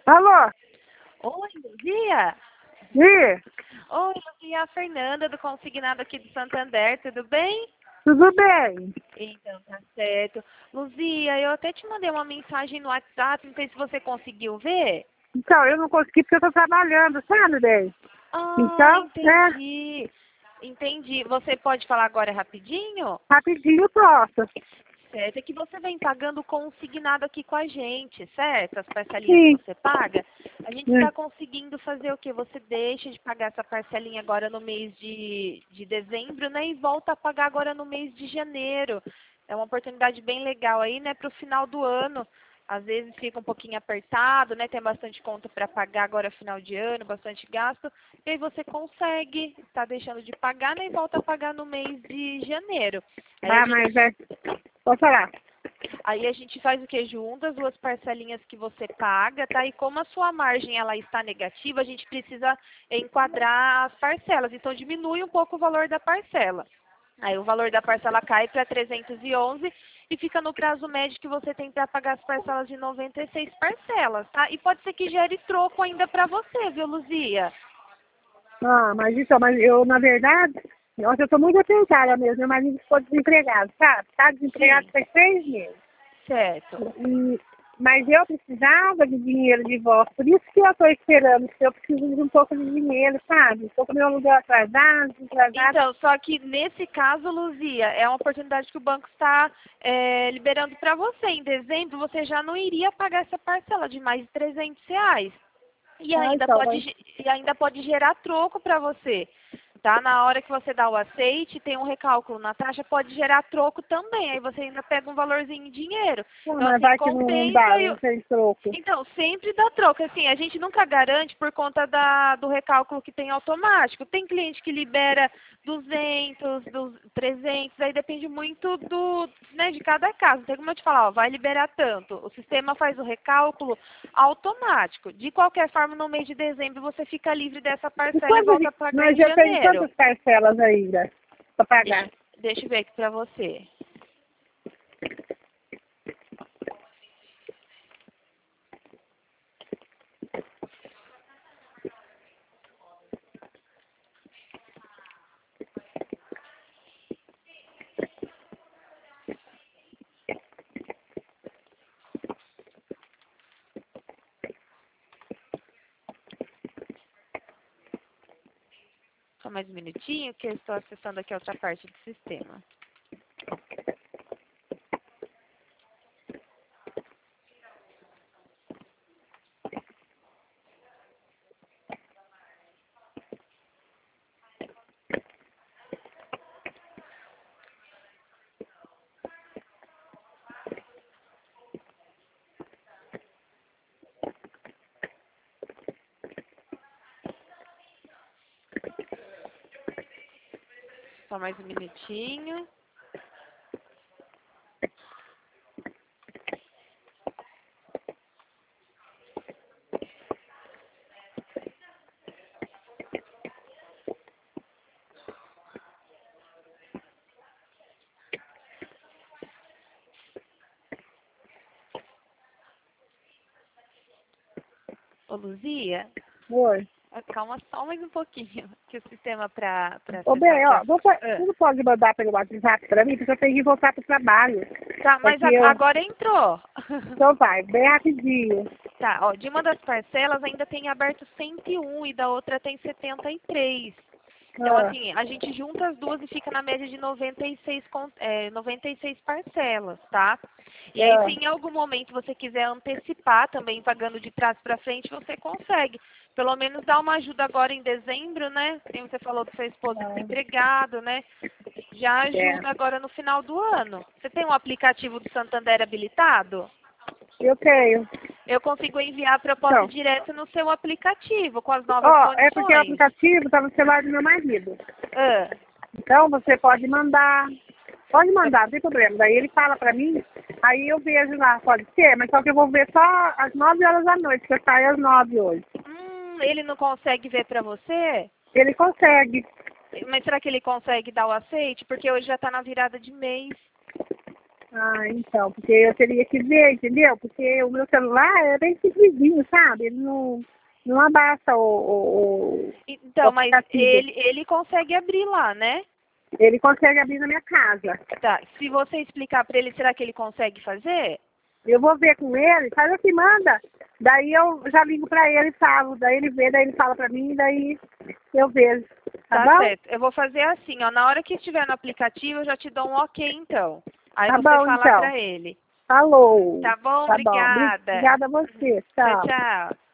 Alô? Oi, Luzia? Ih, Oi, Luzia, a Fernanda do Consignado aqui de Santander, tudo bem? tudo bem? Então, tá certo. Luzia, eu até te mandei uma mensagem no WhatsApp, não sei se você conseguiu ver. Então, eu não consegui porque eu tô trabalhando, sabe, bem? Ah, Então, entendi. Entendi. Você pode falar agora rapidinho? rapidinho eu posso. Certo, é que você vem pagando consignado aqui com a gente, certo? As parcelinhas que Sim. você paga. A gente Hum. está conseguindo fazer o quê? Você deixa de pagar essa parcelinha agora no mês de dezembro, né? E volta a pagar agora no mês de janeiro. É uma oportunidade bem legal aí, né? Para o final do ano. Às vezes fica um pouquinho apertado, né? Tem bastante conta para pagar agora final de ano, bastante gasto. E aí você consegue, está deixando de pagar, né? E volta a pagar no mês de janeiro. Aí a Ah, gente mas é... Pode falar. Aí a gente faz o que? Junta as duas parcelinhas que você paga, tá? E como a sua margem ela está negativa, a gente precisa enquadrar as parcelas. Então diminui um pouco o valor da parcela. Aí o valor da parcela cai para 311 e fica no prazo médio que você tem para pagar as parcelas de 96 parcelas, tá? E pode ser que gere troco ainda para você, viu, Luzia? Ah, mas então, mas eu, na verdade, nossa, eu tô muito atentada mesmo. Meu marido ficou desempregado, sabe? Tá desempregado Sim, faz 3 meses. certo. E... Mas eu precisava de dinheiro de volta. Por isso que eu tô esperando, porque eu preciso de um pouco de dinheiro, sabe? Tô com meu aluguel atrasado. Então, só que nesse caso, Luzia, é uma oportunidade que o banco está liberando para você. Em dezembro, você já não iria pagar essa parcela de mais de R$ 300. E Ah, ainda então, pode, mas... e ainda pode gerar troco para você. Tá? Na hora que você dá o aceite, tem um recálculo na taxa, pode gerar troco também. Aí você ainda pega um valorzinho em dinheiro. Ah, Então, mas assim, vai que não compensa dá, e não tem troco. então, sempre dá troca. Assim, a gente nunca garante por conta do recálculo que tem automático. Tem cliente que libera 200, 300, aí depende muito né, de cada caso. Tem como eu te falar, ó, vai liberar tanto. O sistema faz o recálculo automático. De qualquer forma, no mês de dezembro, você fica livre dessa E parcela e quando volta a pagar nós em já temos janeiro. quantas parcelas ainda para pagar? Deixa eu ver aqui pra você. Só mais um minutinho que eu estou acessando aqui a outra parte do sistema. Só mais um minutinho. Ô, Luzia, Oi. calma só mais um pouquinho, que o sistema para Ô, acessar bem, aqui ó, a... você não pode mandar pelo WhatsApp para mim, porque eu tenho que voltar pro trabalho. Tá, mas Porque eu... agora entrou. Então vai, bem rapidinho. Tá, ó, de uma das parcelas ainda tem aberto 101 e da outra tem 73. Então, Ah, assim, a gente junta as duas e fica na média de 96 parcelas, tá? E aí, se ah, em algum momento você quiser antecipar também, pagando de trás para frente, você consegue. Pelo menos dar uma ajuda agora em dezembro, né? Como você falou do seu esposo desempregado, né? Já é. ajuda agora no final do ano. Você tem um aplicativo do Santander habilitado? Eu tenho. Eu consigo enviar a proposta Então, direto no seu aplicativo, com as novas ó, é porque o condições. aplicativo tá no celular do meu marido. Ah, Então você pode mandar, não tem problema. Daí ele fala pra mim, aí eu vejo lá, pode ser, mas só que eu vou ver só às 9 horas da noite, que eu saio às 9 hoje. ele não consegue ver para você? Ele consegue. Mas será que ele consegue dar o aceite? Porque hoje já está na virada de mês. Ah, então, porque eu teria que ver, entendeu? Porque o meu celular é bem simplesinho, sabe? Ele não abaixa o Então, mas aplicativo. ele consegue abrir lá, né? Ele consegue abrir na minha casa. Tá. Se você explicar para ele, será que ele consegue fazer? Eu vou ver com ele, faz assim, manda. Daí eu já ligo pra ele e falo. Daí ele vê, daí ele fala pra mim, daí eu vejo. Tá Tá bom? certo. Eu vou fazer assim, ó. Na hora que estiver no aplicativo, eu já te dou um ok, então. Aí Tá você bom, fala então. pra ele. Falou. Tá bom? Tá bom. Obrigada. Obrigada a você. Tchau, Tchau. tchau.